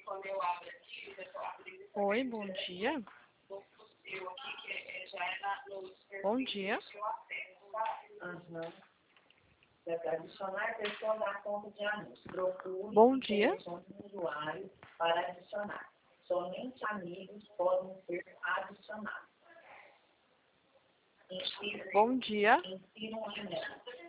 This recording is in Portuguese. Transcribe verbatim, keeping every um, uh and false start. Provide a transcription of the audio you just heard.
Oi, bom dia. Bom dia. Aham. Para adicionar pessoas à conta de anúncio. Procure Bom dia. informações do usuário para adicionar. Somente amigos podem ser adicionados. Insira, Bom dia. insira um anel.